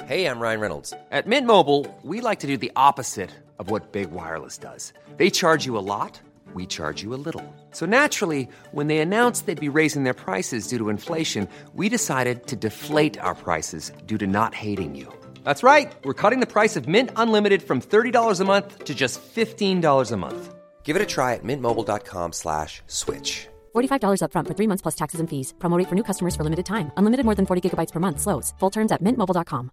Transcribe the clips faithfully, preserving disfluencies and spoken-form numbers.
Hey, I'm Ryan Reynolds. At Mint Mobile, we like to do the opposite of what Big Wireless does. They charge you a lot, we charge you a little. So naturally, when they announced they'd be raising their prices due to inflation, we decided to deflate our prices due to not hating you. That's right. We're cutting the price of Mint Unlimited from thirty dollars a month to just fifteen dollars a month. Give it a try at mintmobile.com slash switch. forty-five dollars up front for three months plus taxes and fees. Promo rate for new customers for limited time. Unlimited more than forty gigabytes per month. Slows full terms at mint mobile dot com.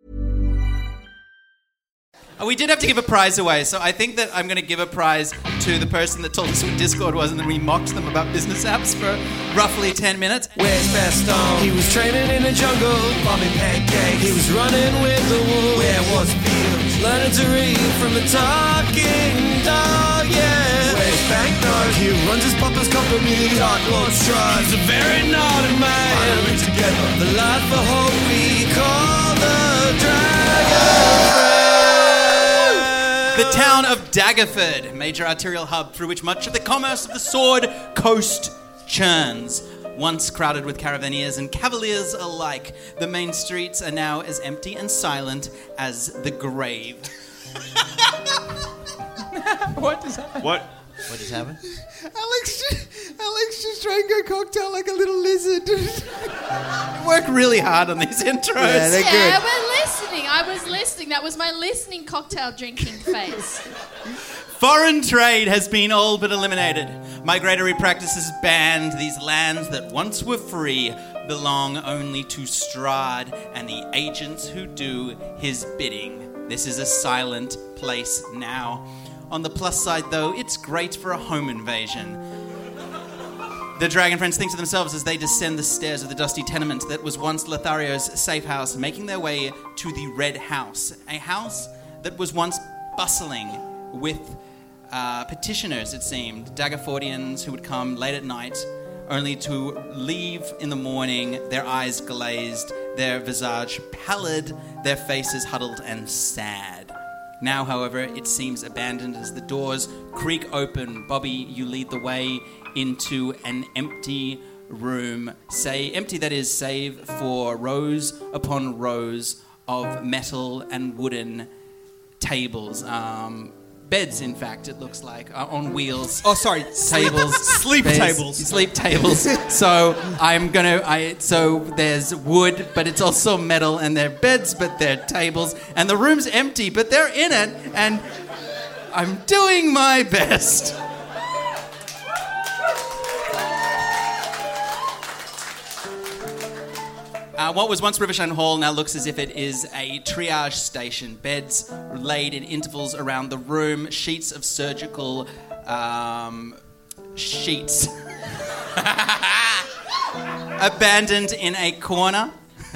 We did have to give a prize away, so I think that I'm going to give a prize to the person that told us what Discord was, and then we mocked them about business apps for roughly ten minutes. Where's Baston? He was training in the jungle, bombing pancakes. He was running with the wolves. Where was Fields? Learning to read from the talking dog, yeah. Where's Banknote? He runs his papa's company, Dark Lord Strahd. He's a very naughty man. Finally together, the life of hope we call the Dragon. The town of Daggerford, major arterial hub through which much of the commerce of the Sword Coast churns. Once crowded with caravaneers and cavaliers alike, the main streets are now as empty and silent as the grave. What does happen? What? What just happened? Alex, Alex just drank a cocktail like a little lizard. Work really hard on these intros. Yeah, they're Yeah, good. we're listening. I was listening. That was my listening cocktail drinking face. Foreign trade has been all but eliminated. Migratory practices banned. These lands that once were free belong only to Strahd and the agents who do his bidding. This is a silent place now. On the plus side, though, it's great for a home invasion. The Dragon Friends think to themselves as they descend the stairs of the dusty tenement that was once Lothario's safe house, making their way to the Red House, a house that was once bustling with uh, petitioners, it seemed, Daggerfordians who would come late at night, only to leave in the morning, their eyes glazed, their visage pallid, their faces huddled and sad. Now, however, it seems abandoned as the doors creak open. Bobby, you lead the way into an empty room. Say empty, that is, save for rows upon rows of metal and wooden tables. Um, beds, in fact, it looks like, uh, on wheels. Oh, sorry. Tables. Sleep There's tables. Sleep tables. So I'm gonna. I so there's wood, but it's also metal, and they're beds, but they're tables, and the room's empty, but they're in it, and I'm doing my best. Uh, what was once Riverside Hall now looks as if it is a triage station. Beds laid in intervals around the room, sheets of surgical um, sheets. Abandoned in a corner.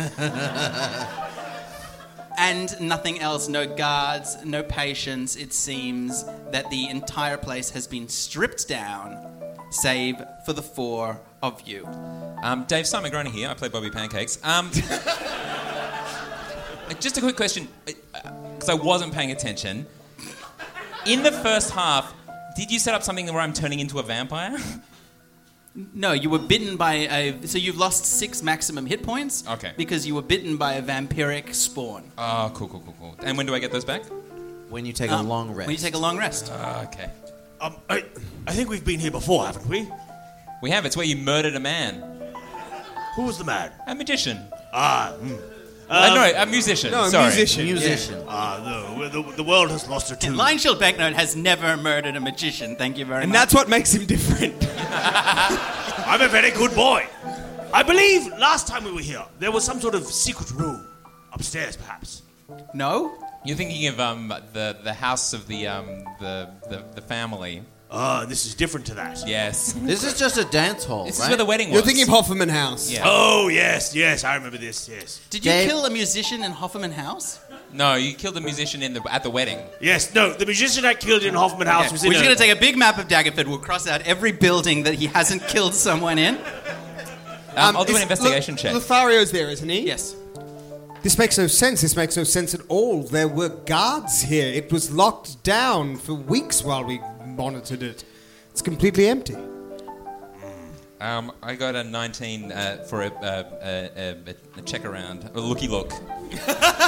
And nothing else, no guards, no patients. It seems that the entire place has been stripped down, save for the four of you. Um, Dave, Simon Groner here. I play Bobby Pancakes. Um, just a quick question, because I wasn't paying attention. In the first half, did you set up something where I'm turning into a vampire? No, you were bitten by a... So you've lost six maximum hit points. Okay. Because you were bitten by a vampiric spawn. Oh, cool, cool, cool, cool. And when do I get those back? When you take Um, a long rest. When you take a long rest. Uh, okay. Um, I, I think we've been here before, haven't we? We have. It's where you murdered a man. Who was the man? A magician. Ah, mm. uh, Um, no, a musician. No, a Sorry. musician. Musician. Ah, no, the, the world has lost her too. Lion Shield Banknote has never murdered a magician. Thank you very And much. that's what makes him different. I'm a very good boy. I believe last time we were here, there was some sort of secret room. Upstairs, perhaps. No? You're thinking of um, the the house of the um, the, the the family. Ah, this is different to that. Yes. This is just a dance hall, This right? is where the wedding was. You're thinking of Hofferman House. Yeah. Oh, yes, yes, I remember this, yes. Did you Dave- kill a musician in Hofferman House? No, you killed the musician in the at the wedding. Yes, no, the musician I killed in Hoffman House Okay. was We're in just a... going to take a big map of Daggerford. We'll cross out every building that he hasn't killed someone in. Um, I'll do is- an investigation Lo- check. Lothario's there, isn't he? Yes. This makes no sense. This makes no sense at all. There were guards here. It was locked down for weeks while we monitored it. It's completely empty. Um, I got a nineteen uh, for a, a, a, a, a check around, a looky look.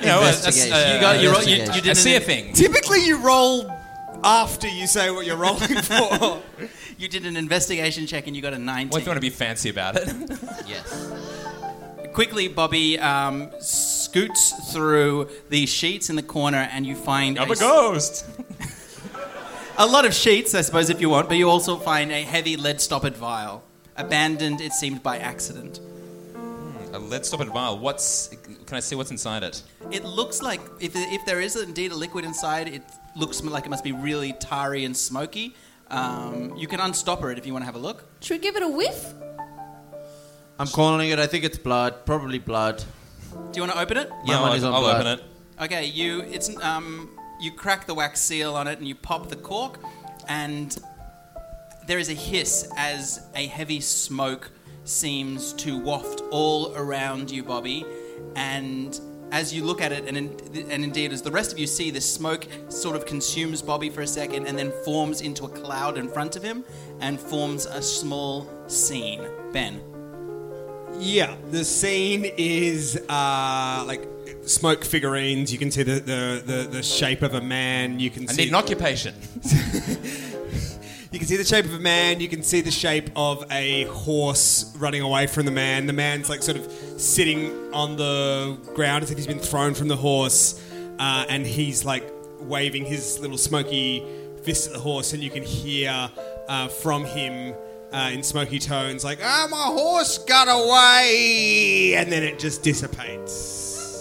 You know, a, a, Investigation. a, You got- you ro- you- Investigation. you did a an- see a thing. Typically, you roll after you say what you're rolling for. You did an investigation check and you got a nineteen. What if you want to be fancy about it? Yes. Quickly, Bobby um, scoots through the sheets in the corner and you find I'm a a ghost. A lot of sheets, I suppose, if you want, but you also find a heavy lead-stoppered vial. Abandoned, it seemed, by accident. A lead-stoppered vial. What's? Can I see what's inside it? It looks like, if, if there is indeed a liquid inside, it looks like it must be really tarry and smoky. Um, you can unstopper it if you want to have a look. Should we give it a whiff? I'm calling it. I think it's blood. Probably blood. Do you want to open it? Yeah, I'll, money's on I'll blood. open it. Okay, you it's um you crack the wax seal on it and you pop the cork, and there is a hiss as a heavy smoke seems to waft all around you, Bobby. And as you look at it, and in, and indeed as the rest of you see, the smoke sort of consumes Bobby for a second and then forms into a cloud in front of him and forms a small scene. Ben. Yeah, the scene is uh, like smoke figurines. You can see the, the, the, the shape of a man. You can I see need an occupation. You can see the shape of a man. You can see the shape of a horse running away from the man. The man's like sort of sitting on the ground as if he's been thrown from the horse, uh, and he's like waving his little smoky fist at the horse, and you can hear uh, from him uh, in smoky tones like, "Ah, my horse got away," and then it just dissipates.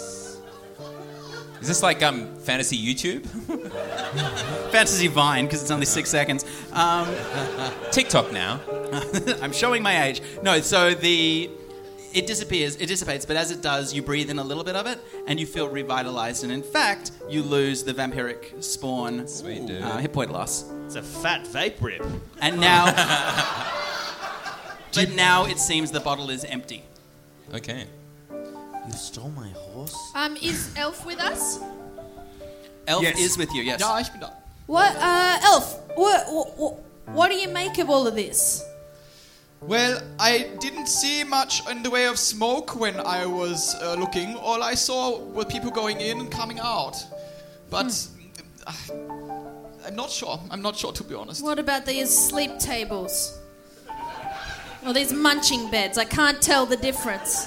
Is this like um fantasy YouTube? Fantasy Vine, because it's only six seconds. Um, TikTok now. I'm showing my age. No, so the it disappears, it dissipates, but as it does, you breathe in a little bit of it, and you feel revitalized. And in fact, you lose the vampiric spawn Sweet dude. uh, hit point loss. It's a fat vape rip. And now, but now it seems the bottle is empty. Okay. You stole my horse? Um, is Elf with us? Elf Yes. is with you, yes. Ja, ich bin da. What, uh, Elf? What, what, what do you make of all of this? Well, I didn't see much in the way of smoke when I was uh, looking. All I saw were people going in and coming out. But uh, I'm not sure. I'm not sure, to be honest. What about these sleep tables? Or these munching beds? I can't tell the difference.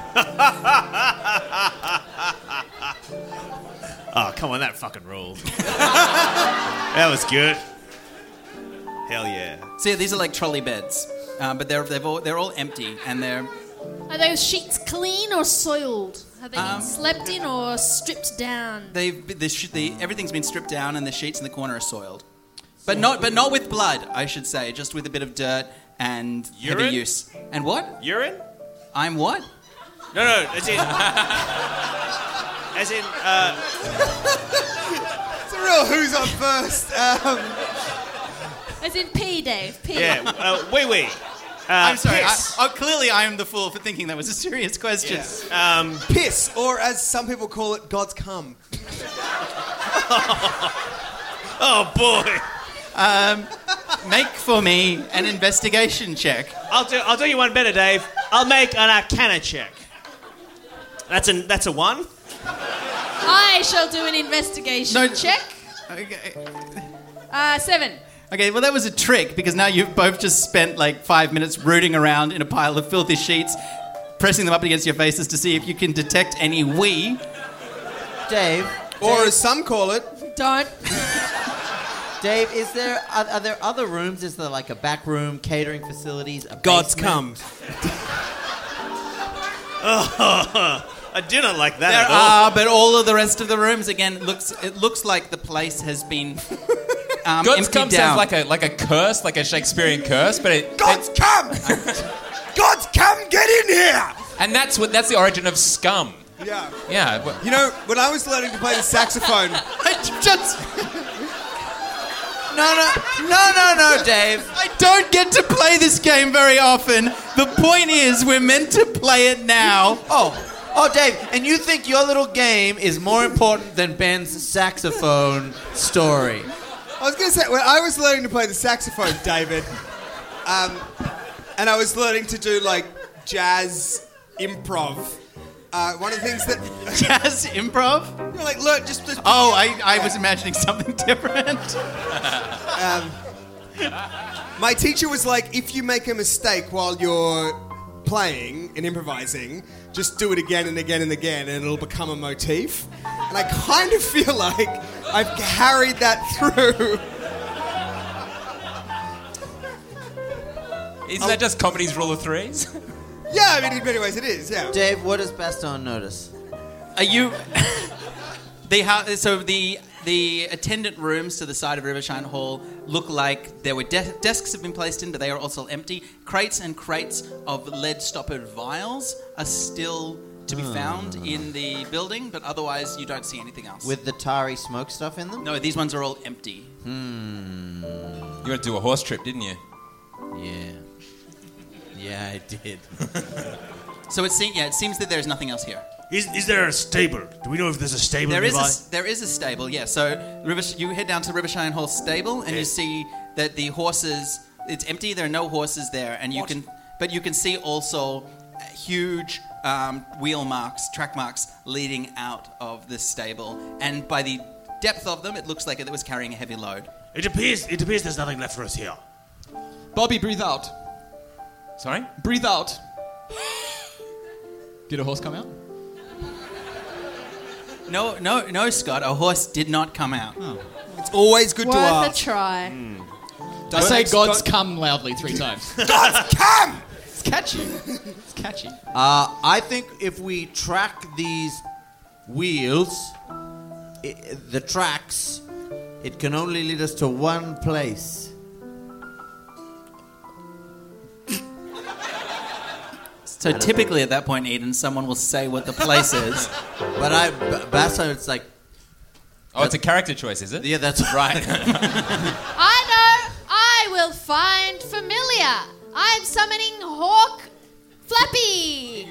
Oh, come on, that fucking ruled. That was good. Hell yeah. So yeah, these are like trolley beds, uh, but they're they've all, they're all empty, and they're Are those sheets clean or soiled? Have they Um, been slept in or stripped down? they've the, sh- the everything's been stripped down, and the sheets in the corner are soiled, but not but not with blood, I should say, just with a bit of dirt and Urine? heavy use. And what? Urine? I'm what? No, no, as in... as in, uh... It's a real who's on first. Um, As in pee, Dave. Pee. Yeah, uh, wait, wait. Uh, I'm sorry. I, piss. oh, clearly, I am the fool for thinking that was a serious question. Yes. Um, piss, or as some people call it, God's cum. oh, boy. Um, make for me an investigation check. I'll do, I'll do you one better, Dave. I'll make an Arcana check. That's a, that's a one? I shall do an investigation No. check. Okay. Uh, seven. Okay, well, that was a trick because now you've both just spent like five minutes rooting around in a pile of filthy sheets, pressing them up against your faces to see if you can detect any wee. Dave. Or Dave, as some call it, Don't. Dave, is there are, are there other rooms? Is there like a back room, catering facilities, a God's basement? cum. Oh, I do not like that There at all. are, but all of the rest of the rooms again looks. It looks like the place has been um, God's emptied cum down. sounds like a like a curse, like a Shakespearean curse, but it, God's it- cum! God's cum, get in here! and that's what that's the origin of scum. Yeah. Yeah. but- You know, when I was learning to play the saxophone, I just. No, no, no, no, no, Dave. I don't get to play this game very often. The point is, we're meant to play it now. Oh, oh, Dave, and you think your little game is more important than Ben's saxophone story? I was going to say, when I was learning to play the saxophone, David, um, and I was learning to do like jazz improv, Uh, one of the things that jazz improv. You're like, look, just. just oh, I, I was imagining something different. um, my teacher was like, if you make a mistake while you're playing and improvising, just do it again and again and again, and it'll become a motif. And I kind of feel like I've carried that through. Isn't that just comedy's rule of threes? Yeah, I mean, in many ways it is, yeah. Dave, what does Baston notice? Are you... the ho- So the the attendant rooms to the side of Rivershine Hall look like there were de- desks have been placed in, but they are also empty. Crates and crates of lead-stoppered vials are still to be found in the building, but otherwise you don't see anything else. With the tarry smoke stuff in them? No, these ones are all empty. Hmm. You went to do a horse trip, didn't you? Yeah. Yeah, I did. So it seems, yeah, it seems that there's nothing else here. Is, is there a stable? Do we know if there's a stable There is nearby? a, there is a stable, yeah. So River, you head down to Rivershine Hall stable, and Yes. you see that the horses. It's empty. There are no horses there, and you What? can. But you can see also huge um, wheel marks, track marks leading out of this stable, and by the depth of them, it looks like it was carrying a heavy load. It appears. It appears there's nothing left for us here. Bobby, breathe out. Sorry? Breathe out. Did a horse come out? No, no, no, Scott. A horse did not come out. It's always good Worth to a ask. try. I say God's God- come loudly three times. God's come! It's catchy. It's catchy. Uh, I think if we track these wheels, I the tracks, it can only lead us to one place. So typically at that point, Eden, someone will say what the place is. But I, B- Bassa, it's like, Oh, it's a character choice, is it? yeah, that's right. I know. I will find familiar. I'm summoning Hawk Flappy.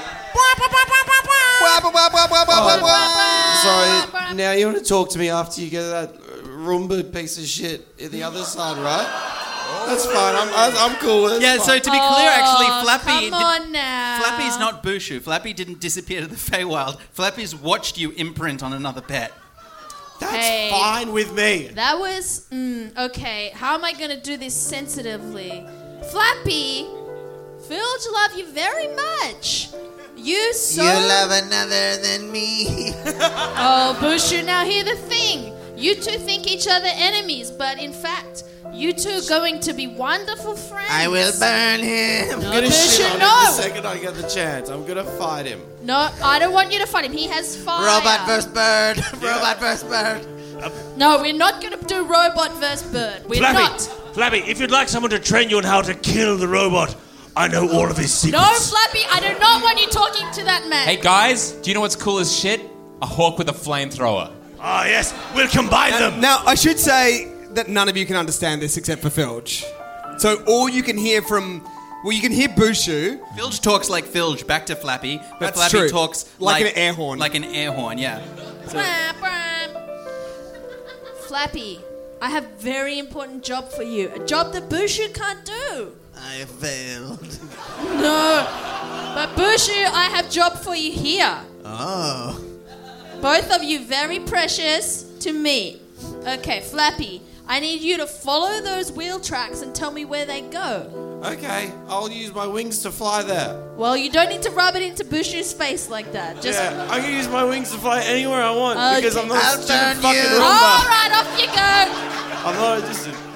Sorry, now you want to talk to me after you get that Roomba piece of shit in the other side, right? That's fine. I'm, I'm, I'm cool with it. Yeah, It's so fine. to be clear, actually, Oh, Flappy... come on now. Flappy's not Bushu. Flappy didn't disappear to the Feywild. Flappy's watched you imprint on another pet. That's Hey. fine with me. That was mm, okay. How am I gonna do this sensitively? Flappy, Filge love you very much. You so. You love another than me. Oh, Bushu. Now hear the thing. You two think each other enemies, but in fact, you two are going to be wonderful friends. I will burn him. No, I'm gonna shit Bushu, on him no. the second I get the chance. I'm gonna fight him. No, I don't want you to fight him. He has fire. Robot versus bird. Robot versus bird. No, we're not going to do robot versus bird. We're Flappy, not. Flappy, if you'd like someone to train you on how to kill the robot, I know all of his secrets. No, Flappy, I do not want you talking to that man. Hey, guys, do you know what's cool as shit? A hawk with a flamethrower. Ah, yes, we'll combine them. Now, I should say that none of you can understand this except for Filge. So all you can hear from... Well, you can hear Bushu. Filge talks like Filge back to Flappy, but That's Flappy true. talks Like like... an air horn. Like an air horn, yeah. Bram, bram. Flappy, I have a very important job for you. A job that Bushu can't do. I failed. No. But Bushu, I have job for you here. Oh. Both of you very precious to me. Okay, Flappy, I need you to follow those wheel tracks and tell me where they go. Okay, I'll use my wings to fly there. Well, you don't need to rub it into Bushu's face like that. Just Yeah, I can use my wings to fly anywhere I want because I'm not I'll a stupid turn fucking you. Roomba. all right, off you go. I'm not just a...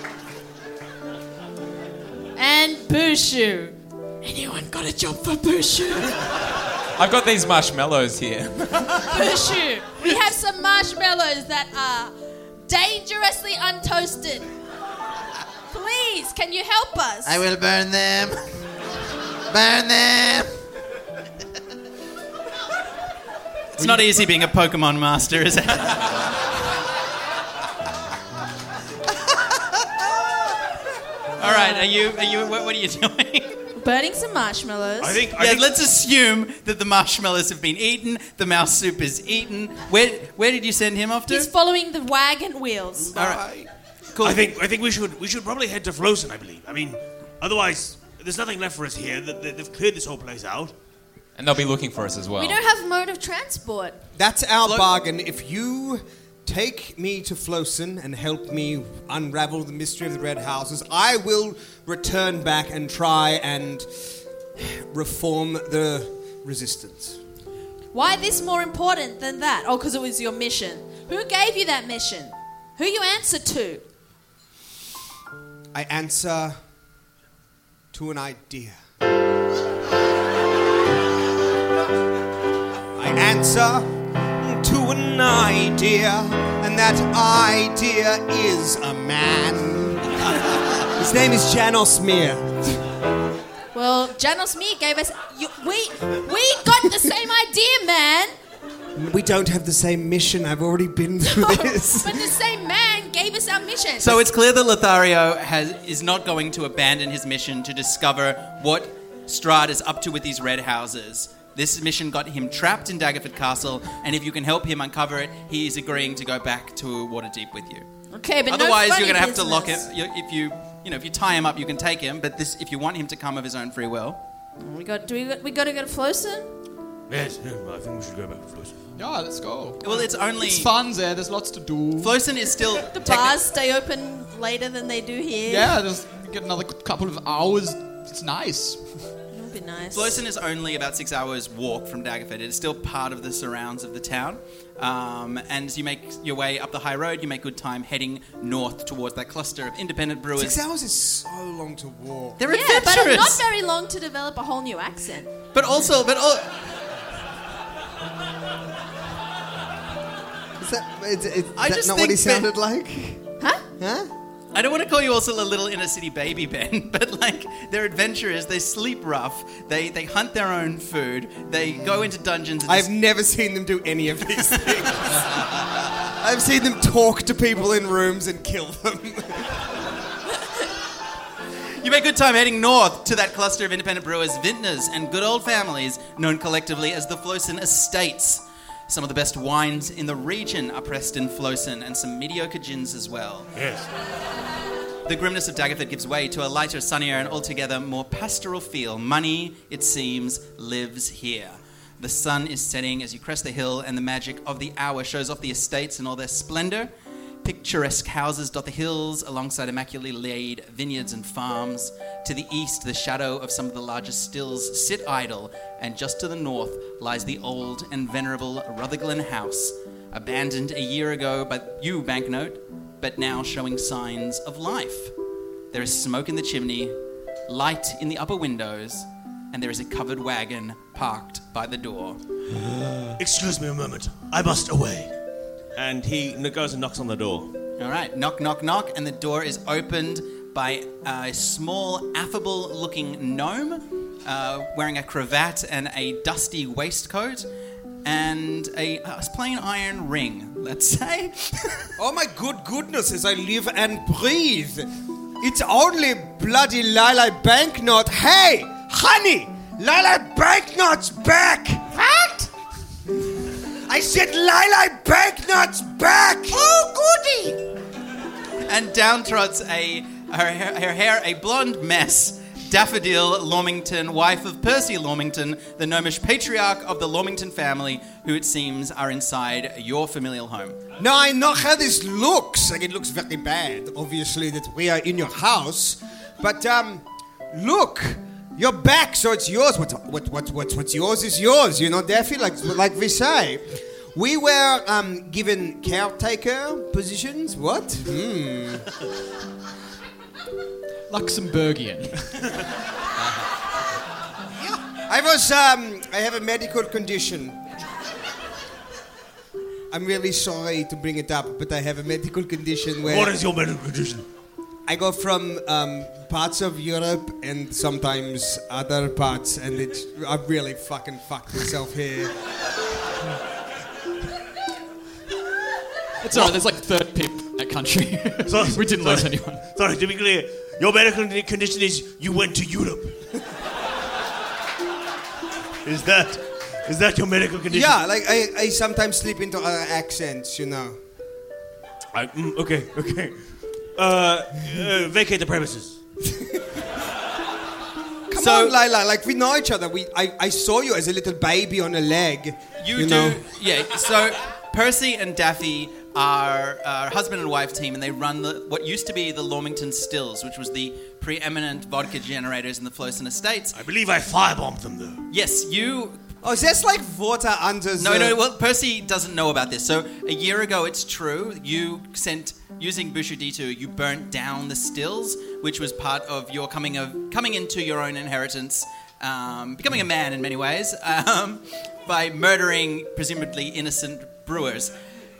And Bushu. Anyone got a job for Bushu? I've got these marshmallows here. Bushu, we have some marshmallows that are dangerously untoasted. Please, can you help us? I will burn them. Burn them. It's not easy being a Pokemon master, is it? All right, are you, are you, what, what are you doing? Burning some marshmallows. I think. I Yeah, think let's assume that the marshmallows have been eaten, the mouse soup is eaten. Where, where did you send him off to? He's following the wagon wheels. All right. Cool. I think. I think we should. We should probably head to Flossen. I believe. I mean, otherwise, there's nothing left for us here. They- they- They've cleared this whole place out. And they'll be looking for us as well. We don't have mode of transport. That's our bargain. If you take me to Flossen and help me unravel the mystery of the Red Houses, I will return back and try and reform the resistance. Why this more important than that? Oh, because it was your mission. Who gave you that mission? Who you answer to? I answer to an idea. I answer to an idea, and that idea is a man. His name is Janos Mir. Well, Janos Mir gave us... You, we, we got the same idea, man. We don't have the same mission. I've already been through No, this. but the same man gave us our mission. So it's clear that Lothario has, is not going to abandon his mission to discover what Strahd is up to with these red houses. This mission got him trapped in Daggerford Castle, and if you can help him uncover it, he is agreeing to go back to Waterdeep with you. Okay, but otherwise no you're going to funny have to lock him. business. you- If you, you know, if you tie him up, you can take him. But this, if you want him to come of his own free will, We got. Do we? Got, we got to go to Flossen? Yes, yeah, I think we should go back to Flossen. Yeah, let's go. well, it's only It's fun there. There's lots to do. Flossen is still The techni- bars stay open later than they do here. Yeah, there's we get another couple of hours. It's nice. That'd be nice. Flossen is only about six hours walk from Daggerford. It is still part of the surrounds of the town. Um, and as you make your way up the high road, you make good time heading north towards that cluster of independent brewers. Six hours is so long to walk. They're Yeah, but adventurous. not very long to develop a whole new accent. But also, but al- Is that, is, is I that just not think what he that- sounded like? Huh? Huh? I don't want to call you also a little inner city baby, Ben, but like they're adventurers. They sleep rough. They they hunt their own food. They go into dungeons. And I've never seen them do any of these things. I've seen them talk to people in rooms and kill them. You make good time heading north to that cluster of independent brewers, vintners, and good old families known collectively as the Flossen Estates. Some of the best wines in the region are pressed in Flossen, and some mediocre gins as well. Yes. The grimness of Daggerford gives way to a lighter, sunnier, and altogether more pastoral feel. Money, it seems, lives here. The sun is setting as you crest the hill, and the magic of the hour shows off the estates in all their splendor. Picturesque houses dot the hills alongside immaculately laid vineyards and farms. To the east, the shadow of some of the largest stills sit idle, and just to the north lies the old and venerable Rutherglen House, abandoned a year ago by you, Banknote, but now showing signs of life. There is smoke in the chimney, light in the upper windows, and there is a covered wagon parked by the door. Excuse me a moment. I must away. And he n- goes and knocks on the door. All right, knock, knock, knock, and the door is opened by a small, affable-looking gnome uh, wearing a cravat and a dusty waistcoat and a, a plain iron ring, let's say. Oh my good goodness, as I live and breathe. It's only bloody Lila Banknote. Hey, honey, Lila Banknote's back. What? I said Lila Banknote's back. Oh, goody. And down trots a her, her, her hair a blonde mess, Daffodil Lormington, wife of Percy Lormington, the gnomish patriarch of the Lormington family, who it seems are inside your familial home. Now, I know how this looks. Like, it looks very bad, obviously, that we are in your house. But, um, look, you're back, so it's yours. What, what, what, what, what's yours is yours, you know, Daffy, like, like we say. We were um, given caretaker positions. What? Hmm. Luxembourgian. I was, um, I have a medical condition. I'm really sorry to bring it up, but I have a medical condition where... What is your medical condition? I go from um, parts of Europe and sometimes other parts, and it's, I really fucking fucked myself here. It's alright, there's like third pick that country. So- we didn't sorry. lose anyone. Sorry, to be clear, your medical condition is you went to Europe. Is that is that your medical condition? Yeah, like I, I sometimes slip into other accents, you know. I, mm, okay, okay. Uh, uh, vacate the premises. Come So- on, Lila. Like we know each other. We I, I saw you as a little baby on a leg. You, You do, know. yeah. So Percy and Daffy are a husband and wife team, and they run the, what used to be the Lormington Stills, which was the preeminent vodka generators in the Flowson Estates. I believe I firebombed them, though. Yes, you. Oh, is this like water under the... No, no. Well, Percy doesn't know about this. So a year ago, it's true. You sent using Bushuditu. You burnt down the stills, which was part of your coming of coming into your own inheritance, um, becoming a man in many ways, um, by murdering presumably innocent brewers.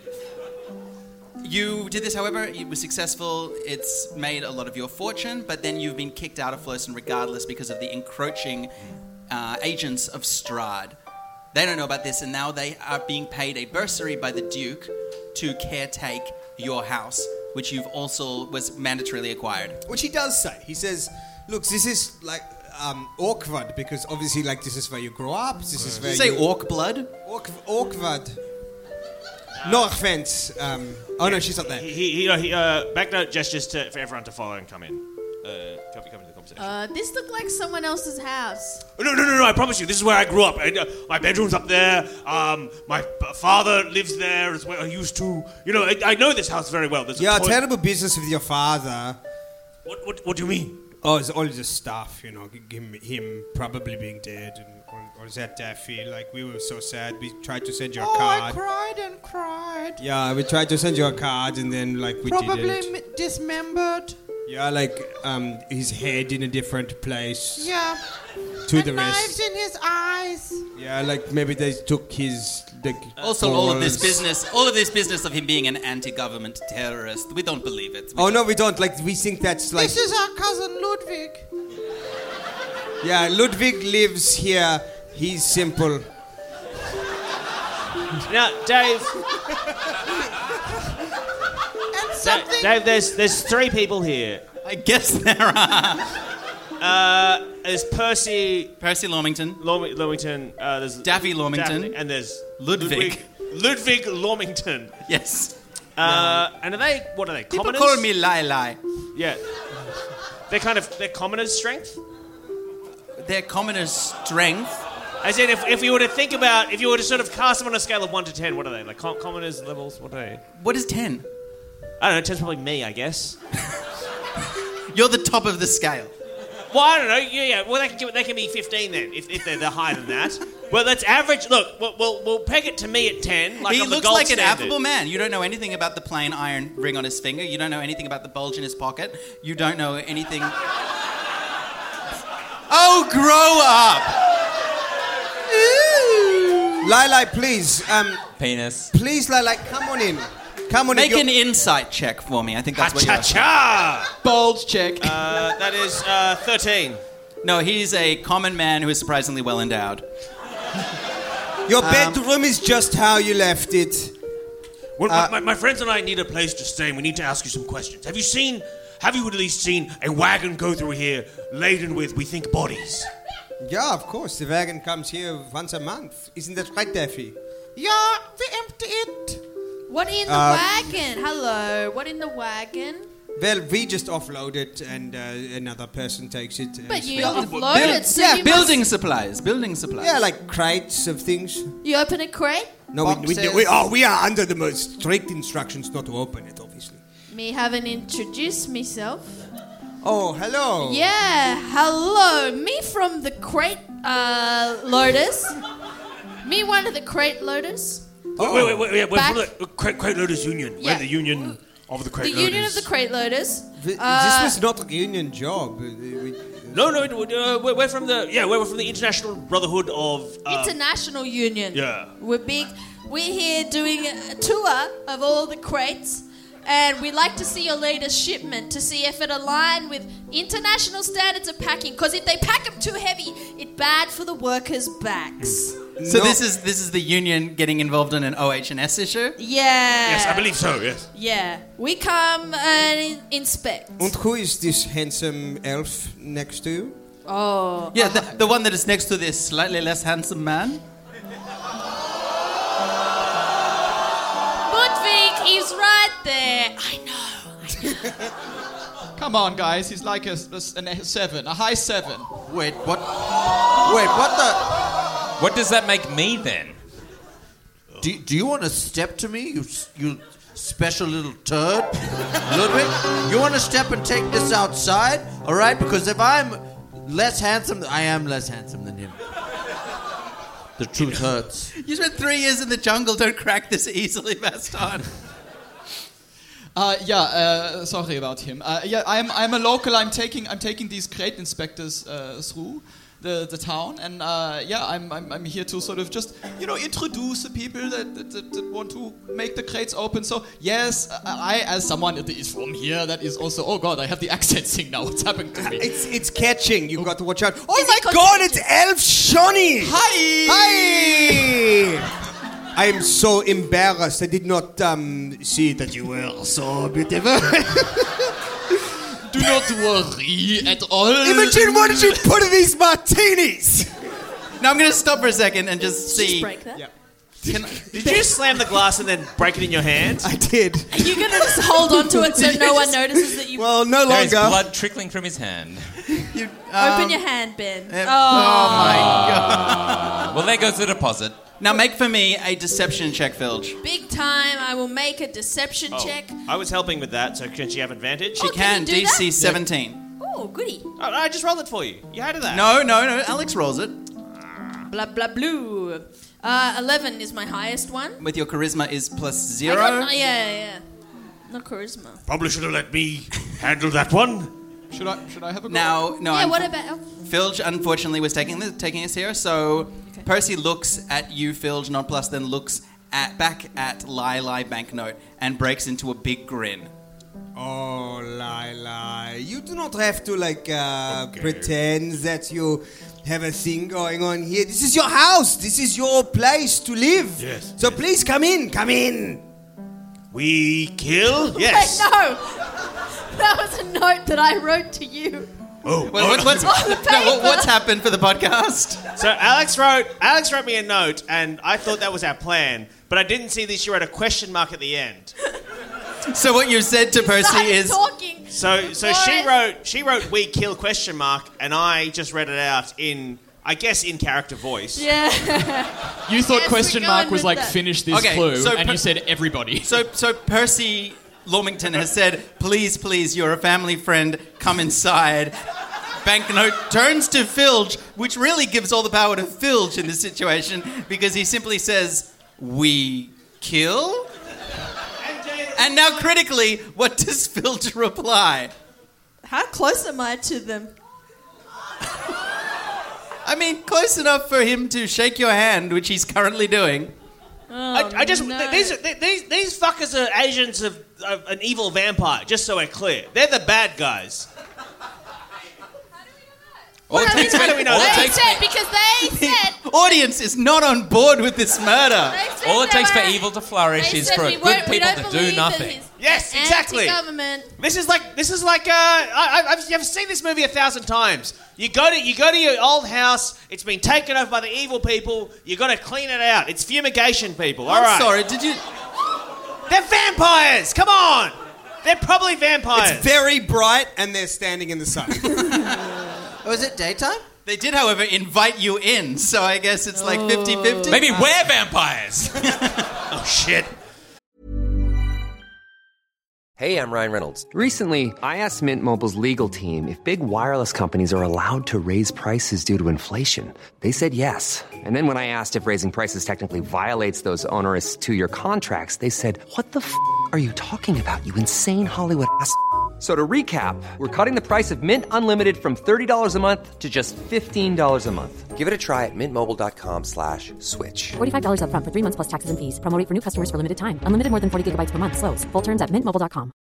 You did this, however, it was successful. It's made a lot of your fortune, but then you've been kicked out of Flowson regardless because of the encroaching uh, agents of Strahd. They don't know about this, and now they are being paid a bursary by the Duke to caretake your house, which you've also was mandatorily acquired. Which he does say. He says, look, this is like um, awkward because obviously like this is where you grow up. This is where Did you you... say orc blood? Awk- awkward. No offense. Um, oh no, she's not there. He, he, he, uh, he uh, banknote gestures to, for everyone to follow and come in. Uh, come, come into the conversation. Uh, this looked like someone else's house. Oh, no, no, no, no, I promise you, this is where I grew up. And, uh, my bedroom's up there. Um, my b- father lives there as well. I used to. You know, I, I know this house very well. There's a Yeah, toilet- terrible business with your father. What, what, what do you mean? Oh, it's all the stuff, you know, him, him probably being dead, and or, or that Daffy. Like, we were so sad. We tried to send you a Oh, I card. cried and cried. Yeah, we tried to send you a card, and then, like, we Probably didn't. mi- dismembered. Yeah, like, um, his head in a different place. Yeah. To and the knives rest. in his eyes. Yeah, like, maybe they took his, like... Also, all of this balls. business, all of this business of him being an anti-government terrorist, we don't believe it. We Oh, no, we don't. Like, we think that's, like... This is our cousin Ludwig. Yeah, Ludwig lives here. He's simple. Now, Dave, And Da- something. Dave, there's there's three people here. I guess there are. Uh, there's Percy Percy Lormington, Lorm- Lormington. Uh, there's Daffy Lormington, Daphne, and there's Ludwig. Ludwig, Ludwig Lormington. Yes. Uh, and are they? What are they? People Commoners? call me Lai Lai. Yeah. They're kind of they're commoners' strength. Their commoner's strength. As in, if, if you were to think about, if you were to sort of cast them on a scale of one to ten, what are they? Like com- commoners levels? What are they? What is ten? I don't know. Ten's probably me, I guess. You're the top of the scale. Well, I don't know. Yeah, yeah. Well, they can give, they can be fifteen then, if, if they're, they're higher than that. Well, that's average. Look, we'll, we'll, we'll peg it to me at ten. Like he I'm the looks gold like an standard. affable man. You don't know anything about the plain iron ring on his finger. You don't know anything about the bulge in his pocket. You don't know anything. Oh, grow up! Lila, please, um, Penis. please, Lila, come on in. Come on Make in. an insight check for me. I think that's what Cha you're... cha! Bulge check. Uh, that is uh, thirteen. No, he's a common man who is surprisingly well endowed. Your bedroom is just how you left it. Well, Uh, my, my friends and I need a place to stay, and we need to ask you some questions. Have you seen, have you at least seen a wagon go through here laden with, we think, bodies? Yeah, of course. The wagon comes here once a month. Isn't that right, Daffy? Yeah, we empty it. What in the Uh, wagon? Hello. What in the wagon? Well, we just offload it, and uh, another person takes it. But and you spends- offloaded, so yeah, you building must... supplies. Building supplies. Yeah, like crates of things. You open a crate? No, we, we, Boxes. we, oh, we are under the most strict instructions not to open it, obviously. Me haven't introduced myself. Oh, hello. Yeah, hello. Me from the crate uh, loaders. Me one of the crate loaders. Wait, wait, wait, wait, wait, we're Back- from the Crate, crate Loaders Union. Yeah. We're the union of the The Crate Loaders. union of the crate loaders. Th- Uh, this was not a union job. Uh, we- No, no, uh, we're, we're from the yeah, we're from the International Brotherhood of. Uh, International Union. Yeah. We're big. We're here doing a tour of all the crates, and we'd like to see your latest shipment to see if it align with international standards of packing. Because if they pack them too heavy, it's bad for the workers' backs. So No. this is this is the union getting involved in an O H and S issue? Yeah. yes, I believe so. Yes. Yeah. We come and in- inspect. And who is this handsome elf next to you? Oh. Yeah, the, the one that is next to this slightly less handsome man. Ludwig, he's right there. I know. I know. Come on, guys. He's like a, a, a seven, a high seven. Wait, what? Wait, what the? What does that make me then? Do, do you want to step to me, you you special little turd, Ludwig? You want to step and take this outside, all right? Because if I'm less handsome, I am less handsome than him. The truth hurts. You spent three years in the jungle. Don't crack this easily, Baston. Uh, yeah, uh, sorry about him. Uh, yeah, I'm I'm a local. I'm taking I'm taking these crate inspectors uh, through the, the town, and uh, yeah, I'm, I'm I'm here to sort of just you know introduce the people that, that, that, that want to make the crates open. So yes, I as someone that is from here, that is also oh god, I have the accent thing now. What's happened to me? It's it's catching. You've got to watch out. Oh Is my it god, it's Elf Shawnee! Hi! Hi! I am so embarrassed. I did not um, see that you were so beautiful. Do not worry at all. Imogen, why did you put in these martinis? Now I'm going to stop for a second and just see. Just break that. Yeah. Can, Did you slam the glass and then break it in your hand? I did. Are you going to just hold on to it so no one notices that you... Well, no There is longer. blood trickling from his hand. you, um, Open your hand, Ben. uh, oh. oh my god. Well, there goes the deposit. Now make for me a deception check, Filge. Big time. I will make a deception Oh, check. I was helping with that, so can she have advantage? She Oh, can, can you do D C that? seventeen. Oh, goody. Oh, I just rolled it for you. You had that. No, no, no. Alex rolls it. Blah, blah, blue. Uh, eleven is my highest one. With your charisma is plus I zero. got, no, yeah, yeah. Not charisma. Probably should have let me handle that one. Should I should I have a go? Now, no. yeah, I'm- what about... Oh, Filge, unfortunately, was taking the, taking us here. So Percy looks at you, Filge, Nonplus, then looks at back at Lai Lai Banknote and breaks into a big grin. Oh, Lai Lai. You do not have to, like, uh, pretend that you have a thing going on here. This is your house. This is your place to live. Yes. So please come in. Come in. We kill? Yes. Wait, no. That was a note that I wrote to you. Oh, Well, what, what's, On the no, what- paper. what's happened for the podcast? So Alex wrote Alex wrote me a note, and I thought that was our plan, but I didn't see that she wrote a question mark at the end. So what you said to Percy Started is... talking. So so Before she I- wrote she wrote we kill question mark, and I just read it out in I guess in character voice. Yeah. You thought Yes, question we're mark going was with like that. finish this Okay, clue, so and per- you said everybody. So, so Percy Lormington has said, please, please, you're a family friend, come inside. Banknote turns to Filge, which really gives all the power to Filge in this situation, because he simply says, we kill? And now critically, what does Filge reply? How close am I to them? I mean, close enough for him to shake your hand, which he's currently doing. I, I just no. th- these, are, th- these these fuckers are agents of, of an evil vampire. Just so we're clear, they're the bad guys. All it Well, takes they how do we know they that? said, because they said... Audience is not on board with this murder. They said All it they takes for were- evil to flourish they is said for we good won't- we people don't to believe do that nothing. he's Yes, exactly. Anti-government. This is like this is like uh, I, I've, I've seen this movie a thousand times. You go to you go to your old house. It's been taken over by the evil people. You got to clean it out. It's fumigation, people. All I'm right. sorry, did you... They're vampires. Come on. They're probably vampires. It's very bright, and they're standing in the sun. Oh, is it daytime? They did, however, invite you in, so I guess it's like fifty-fifty. Maybe we're vampires. Oh shit. Hey, I'm Ryan Reynolds. Recently, I asked Mint Mobile's legal team if big wireless companies are allowed to raise prices due to inflation. They said yes. And then when I asked if raising prices technically violates those onerous two-year contracts, they said, "What the f*** are you talking about, you insane Hollywood ass?" So to recap, we're cutting the price of Mint Unlimited from thirty dollars a month to just fifteen dollars a month. Give it a try at mintmobile.com slash switch. forty-five dollars up front for three months plus taxes and fees. Promo rate for new customers for limited time. Unlimited more than forty gigabytes per month. Slows full terms at mint mobile dot com.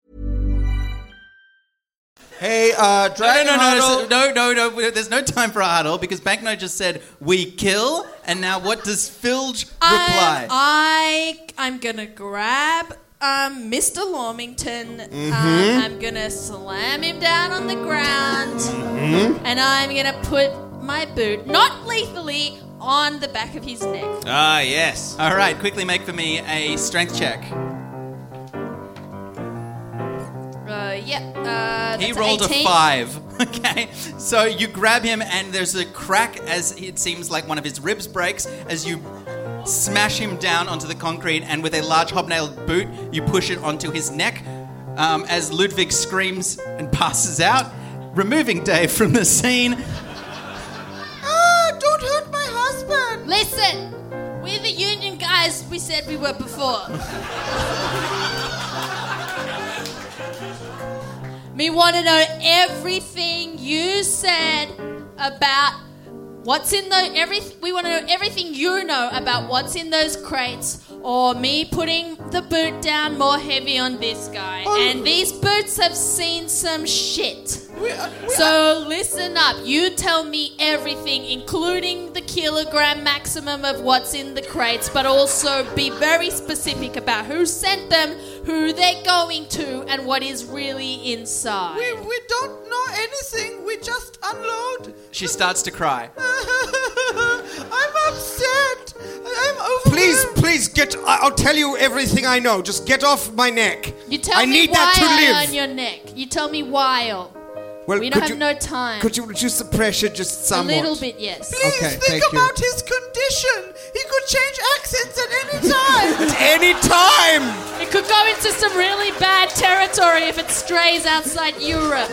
Hey, uh, No, Dragon no, no, Huddle. no, no, no, no, there's no time for a huddle because Banknote just said, we kill, and now what does Filge reply? Um, I, I'm going to grab um, Mister Lormington. Mm-hmm. Um, I'm going to slam him down on the ground. Mm-hmm. And I'm going to put my boot, not lethally, on the back of his neck. Ah yes. All right, quickly make for me a strength check. Uh, yeah. Uh, He that's rolled eighteen. a five. Okay, so you grab him, and there's a crack as it seems like one of his ribs breaks as you smash him down onto the concrete, and with a large hobnailed boot, you push it onto his neck. Um, as Ludwig screams and passes out, removing Dave from the scene. Ah, don't hurt my husband. Listen, we're the union guys we said we were before. Me want to know everything you said about what's in the every. We want to know everything you know about what's in those crates, or me putting the boot down more heavy on this guy. Oh. And these boots have seen some shit. We, uh, we, So listen up. You tell me everything, including the kilogram maximum of what's in the crates, but also be very specific about who sent them, who they're going to, and what is really inside. we, we don't know anything. We just unload. She starts to cry. I'm upset. I'm over. Please, please get. I- I'll tell you everything I know. Just get off my neck. You tell I me need why that to live. on your neck. You tell me why. Well, We don't could have you- no time. Could you reduce the pressure just A somewhat? little bit, yes. Please Okay, think thank you. about his condition. He could change accents at any time. Any time. It could go into some really bad territory if it strays outside Europe.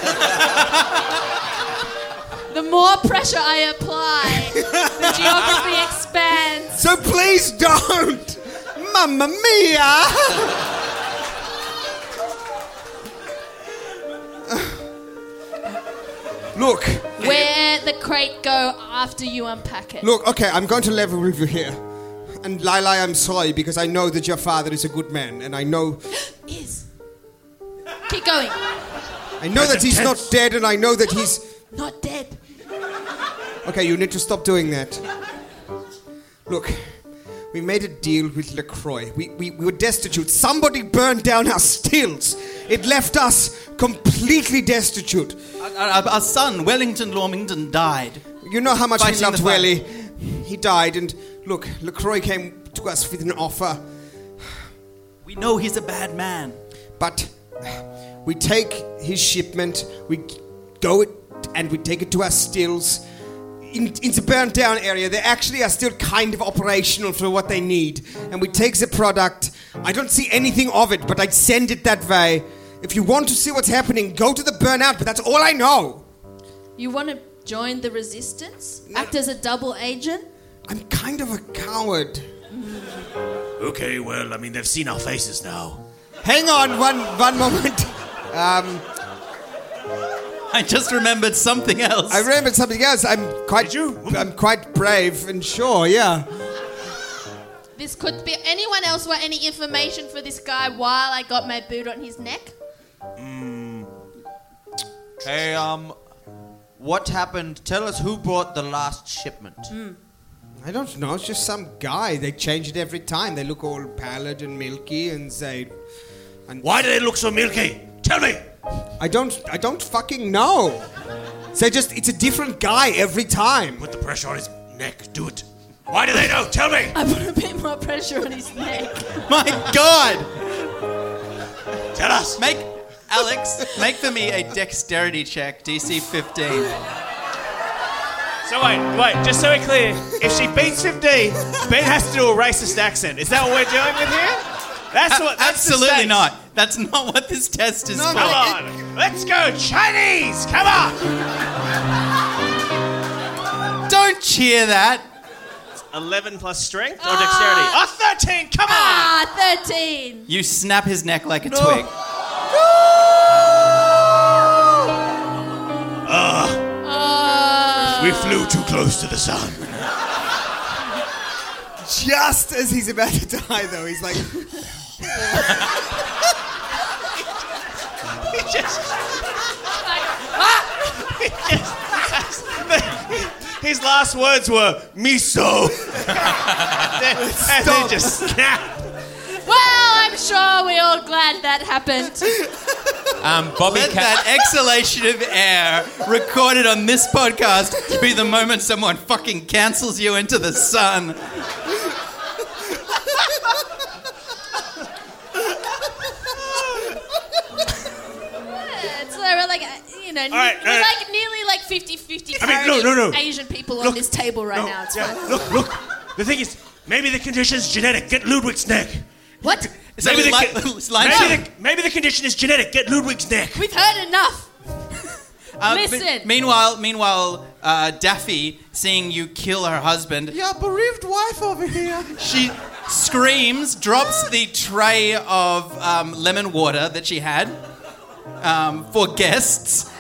The more pressure I apply, the geography expands. So please don't. Mamma mia. Look. Where the crate go after you unpack it? Look, okay, I'm going to level with you here. And Lila, I'm sorry because I know that your father is a good man, and I know Is. Keep going. I know that he's not dead, and I know that he's Not dead. Okay, you need to stop doing that. Look, we made a deal with LaCroix. We, we, we were destitute. Somebody burned down our stills. It left us completely destitute. Our, our, our son, Wellington Lormington, died. You know how much we Fighting loved the fight. Welly. He died, and look, LaCroix came to us with an offer. We know he's a bad man. But we take his shipment, we go it, and we take it to our stills. In, in the burnt down area, they actually are still kind of operational for what they need. And we take the product. I don't see anything of it, but I'd send it that way. If you want to see what's happening, go to the burnout, but that's all I know. You want to join the resistance? Act as a double agent? I'm kind of a coward. Okay, well, I mean, they've seen our faces now. Hang on one one moment. Um, I just remembered something else. I remembered something else. I'm quite Did you? I'm quite brave and sure, yeah. This could be. Anyone else want any information for this guy while I got my boot on his neck? Hey, um, what happened? Tell us who brought the last shipment. I don't know. It's just some guy. They change it every time. They look all pallid and milky and say. And Why do they look so milky? Tell me! I don't. I don't fucking know. They just. It's a different guy every time. Put the pressure on his neck. Do it. Why do they know? Tell me! I put a bit more pressure on his neck. My God! Tell us! Make Alex make for me a dexterity check, D C fifteen. So wait, wait, just so we're clear, if she beats fifteen, Ben has to do a racist accent. Is that what we're doing with here? That's what. That's the Absolutely stakes. not. That's not what this test is No, for. no, Come on, let's go Chinese. Come on. Don't cheer that. Eleven plus strength or dexterity? Oh, thirteen. Come on. Ah, thirteen. You snap his neck like a twig. Uh, We flew too close to the sun. Just as he's about to die, though, he's like. He just. He just- His last words were miso. And then just snap. well, I'm sure we're all glad that happened. Um, Bobby Let Ca- that exhalation of air recorded on this podcast be the moment someone fucking cancels you into the sun. no. All right, we're uh, like nearly like fifty-fifty I mean, no, no, no. Asian people Look, on this table right no, now. It's yeah, fine. look, look. The thing is, maybe the condition's genetic. Get Ludwig's neck. What? Is that Maybe the, li- ki- line maybe, shot? the, maybe the condition is genetic. Get Ludwig's neck. We've heard enough. Uh, Listen. me- meanwhile, meanwhile, uh, Daffy, seeing you kill her husband, Yeah, bereaved wife over here. she screams, drops the tray of um, lemon water that she had um, for guests,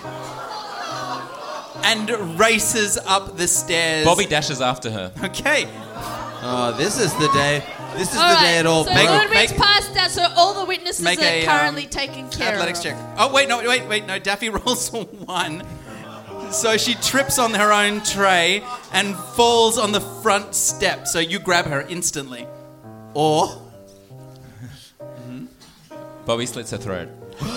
and races up the stairs. Bobby dashes after her. Okay. Oh, this is the day. This is All the right, day it all so broke. Ludwig's make- passed out, so all the witnesses Make are a, currently um, taken care Athletics of. check. Oh, wait, no, wait, wait, no. Daffy rolls a one. So she trips on her own tray and falls on the front step. So you grab her instantly. Or... Bobby slits her throat.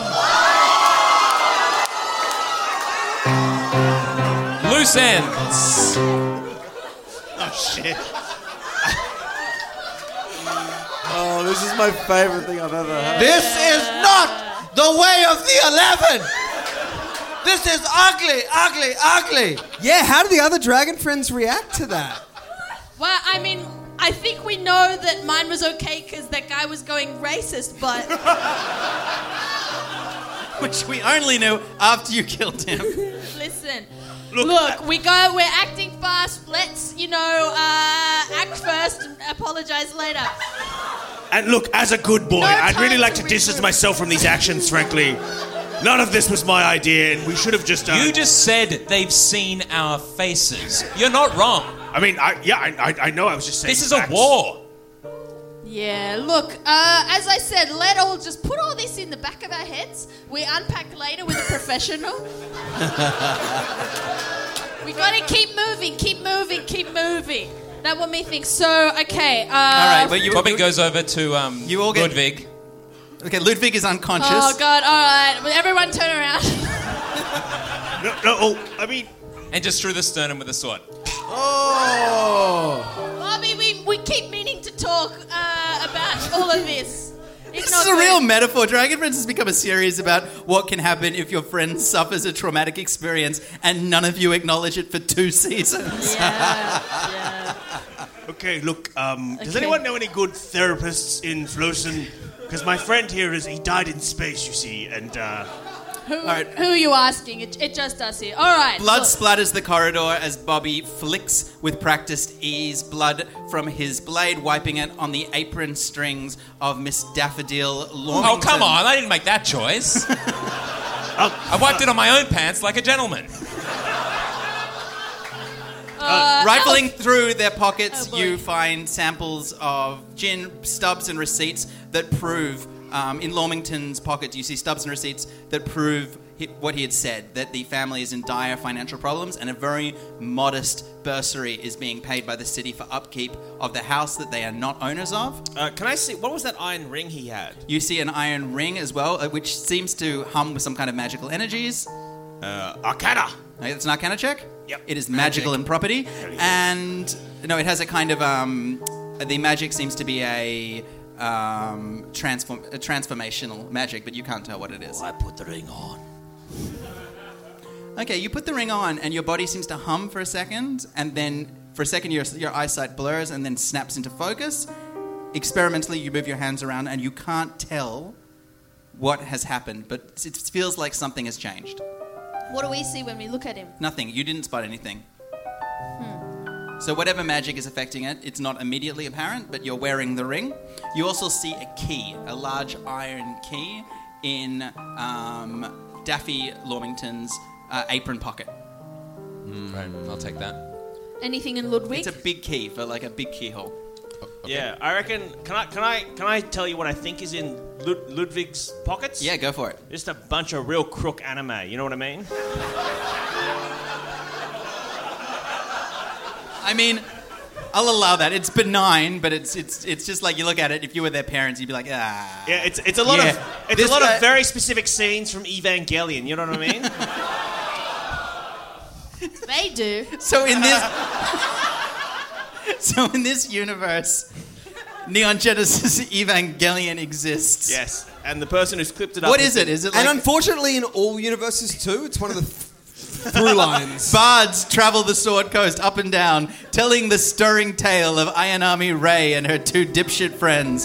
Loose ends. Oh shit. Oh, this is my favorite thing I've ever heard. This is not the way of the eleven. This is ugly, ugly, ugly. Yeah, how do the other dragon friends react to that? Well, I mean, I think we know that mine was okay because that guy was going racist, but Which we only knew after you killed him. listen. Look, Look, we go, we're acting fast. Let's, you know, uh, act first and apologize later. And look, as a good boy, No I'd really time like to to distance regroup. myself from these actions, frankly. None of this was my idea, and we should have just done. You just said they've seen our faces. You're not wrong. I mean, I, yeah, I, I, I know. I was just saying. This is a facts. war. Yeah, look, uh, as I said, let all just put all this in the back of our heads. We unpack later with a professional. We gotta keep moving, keep moving, keep moving. That what me think. So, okay. Uh, All right, but you, Bobby you, goes over to um, You all get- Ludwig. okay, Ludwig is unconscious. Oh, God, all right. Well, everyone turn around. No, no. Oh, I mean, And just through the sternum with a sword. Oh. Bobby, we, we keep meaning to talk uh, about all of this. It's This not is a real good. metaphor. Dragon Friends has become a series about what can happen if your friend suffers a traumatic experience and none of you acknowledge it for two seasons. Yeah, yeah. okay. Look, um, does Okay. anyone know any good therapists in Flossen? Because my friend here is he died in space, you see, and uh, Who, who are you asking? It, it just us here. All right. Blood look. splatters the corridor as Bobby flicks with practiced ease blood from his blade, wiping it on the apron strings of Miss Daffodil Lawington. Oh, come on. I didn't make that choice. I wiped it on my own pants like a gentleman. Uh, rifling through their Oh, pockets, boy. you find samples of gin, stubs, and receipts that prove, um, in Lawmington's pocket, you see stubs and receipts that prove hi- what he had said, that the family is in dire financial problems and a very modest bursary is being paid by the city for upkeep of the house that they are not owners of. Uh, can I see, what was that iron ring he had? You see an iron ring as well, uh, which seems to hum with some kind of magical energies. uh, Arcana. Okay, it's an Arcana check. Yep. It is magical in property, and no, it has a kind of um, the magic seems to be a um, transform a transformational magic, but you can't tell what it is. I put the ring on. Okay, you put the ring on, and your body seems to hum for a second, and then for a second your your eyesight blurs and then snaps into focus. Experimentally, you move your hands around, and you can't tell what has happened, but it feels like something has changed. What do we see when we look at him? Nothing. You didn't spot anything. So whatever magic is affecting it, it's not immediately apparent, but you're wearing the ring. You also see a key, a large iron key in um, Daffy Lawmington's uh, apron pocket. Right, I'll take that. Anything in Ludwig? It's a big key for like a big keyhole. Yeah, I reckon. Can I can I can I tell you what I think is in Lud- Ludwig's pockets? Yeah, go for it. Just a bunch of real crook anime. You know what I mean? I mean, I'll allow that. It's benign, but it's it's it's just like you look at it. If you were their parents, you'd be like, ah. Yeah, it's it's a lot Yeah. of it's This a lot guy- of very specific scenes from Evangelion. You know what I mean? They do. So in this, so in this universe, Neon Genesis Evangelion exists. Yes, and the person who's clipped it up. What is it? Is it like... And unfortunately, in all universes too, it's one of the th- through lines. Bards travel the Sword Coast up and down, telling the stirring tale of Ayanami Rei and her two dipshit friends.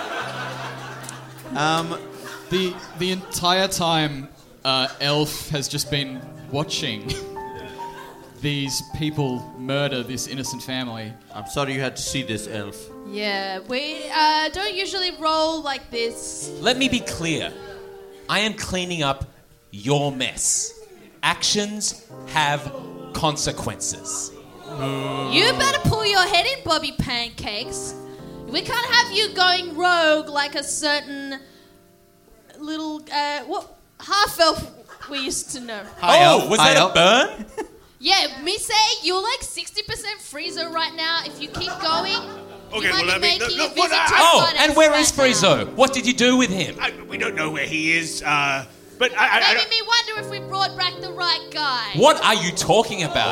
Um, the the entire time, uh, Elf has just been watching these people murder this innocent family. I'm sorry you had to see this, Elf. Yeah, we uh, don't usually roll like this. Let me be clear. I am cleaning up your mess. Actions have consequences. You better pull your head in, Bobby Pancakes. We can't have you going rogue like a certain little, uh, what, half-elf we used to know. Hi, oh, elf. Was Hi, that elf. a burn? Yeah, me say you're like sixty percent Friezo right now. If you keep going, okay, you might well, be I mean, making no, a no, visit I, to Oh, Goddess and where right is Friezo? now. What did you do with him? I, we don't know where he is, uh, but I... I, Maybe I me wonder if we brought back the right guy. What are you talking about?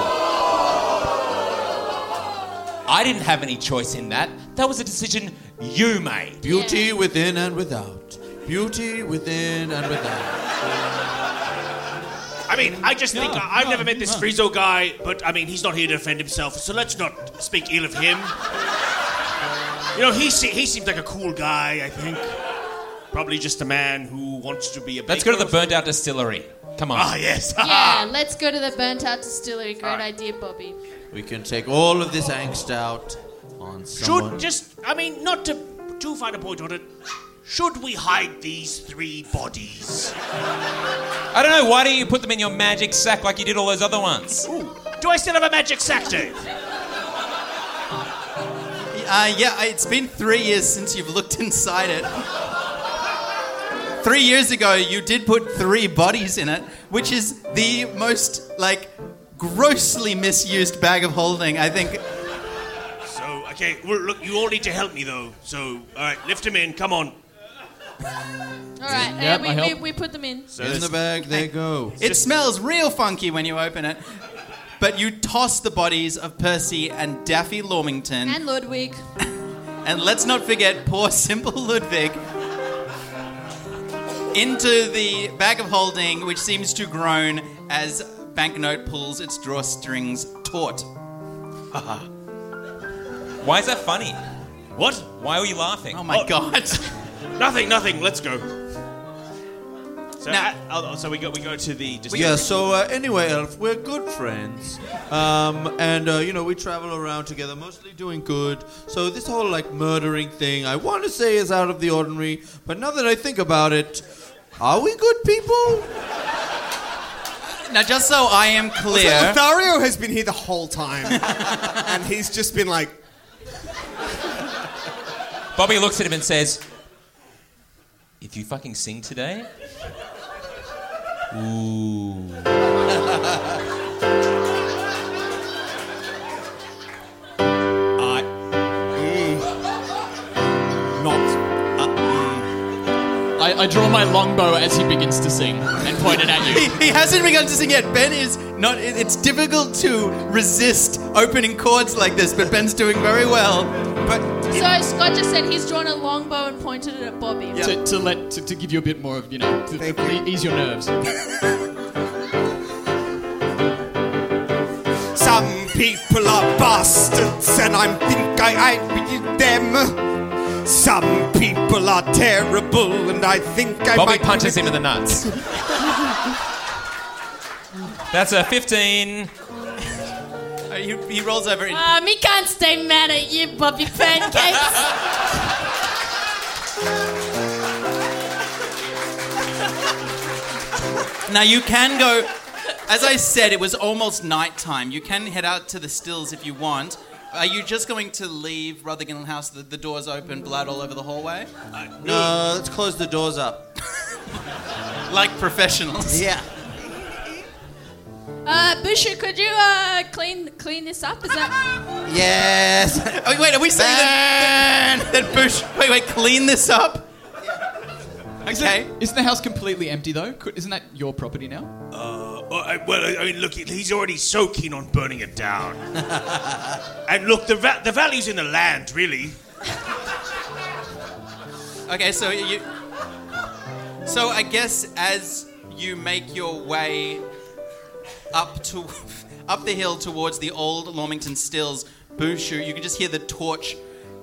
I didn't have any choice in that. That was a decision you made. Beauty yeah. within and without. Beauty within and without. I mean, I just think No, I, I've no, never met this no. Friezo guy, but I mean, he's not here to defend himself, so let's not speak ill of him. You know, he se- he seems like a cool guy, I think. Probably just a man who wants to be a Let's go to the burnt out distillery. Come on. Ah, yes. Yeah, let's go to the burnt out distillery. Great All right. idea, Bobby. We can take all of this angst out on someone. Should just, I mean, not to too fine a point on it, should we hide these three bodies? I don't know. Why don't you put them in your magic sack like you did all those other ones? Ooh, do I still have a magic sack, Dave? Uh, yeah, it's been three years since you've looked inside it. Three years ago, you did put three bodies in it, which is the most, like, grossly misused bag of holding, I think. So, okay, well, look, you all need to help me, though. So, all right, lift him in. Come on. All right, Yep, uh, we, I we, help. we put them in. So In this- the bag they go. It smells real funky when you open it. But you toss the bodies of Percy and Daffy Lormington. And Ludwig. And let's not forget poor simple Ludwig into the bag of holding, which seems to groan as Banknote pulls its drawstrings taut. Why is that funny? What? Why are you laughing? Oh my Oh. god. Nothing, nothing. Let's go. So, Now- uh, oh, so we go we go to the... Yeah, so uh, anyway, Elf, we're good friends. Um, and, uh, you know, we travel around together, mostly doing good. So this whole, like, murdering thing, I want to say is out of the ordinary. But now that I think about it, are we good people? Now, just so I am clear... So Lothario has been here the whole time. And he's just been like... Bobby looks at him and says, if you fucking sing today... Ooh. I... Mm, not... Uh, mm. I, I draw my longbow as he begins to sing and point it at you. He, he hasn't begun to sing yet. Ben is not... it- It's difficult to resist opening chords like this, but Ben's doing very well. But... So Scott just said he's drawn a longbow and pointed it at Bobby. To, to let to, to give you a bit more of, you know, to e- ease your nerves. Some people are bastards, and I think I I them. Some people are terrible, and I think I Bobby might... punches him in the nuts. That's a fifteen. Uh, he, he rolls over and... Uh, me can't stay mad at you, Bobby Pancakes. Now, you can go... As I said, it was almost nighttime. You can head out to the stills if you want. Are you just going to leave Rutherglen House, the, the doors open, blood all over the hallway? Uh, no, let's close the doors up. Like professionals. Yeah. Uh, Busher, could you uh, clean clean this up? Is that... Yes. Oh, wait, are we saying that, that Bush... Wait, wait, clean this up? Okay. Isn't the house completely empty, though? Could, isn't that your property now? Uh, well, I, well, I I mean, look, he's already so keen on burning it down. And look, the va- the value's in the land, really. Okay, so you. So I guess as you make your way up to up the hill towards the old Lormington Stills, Bushu, you can just hear the torch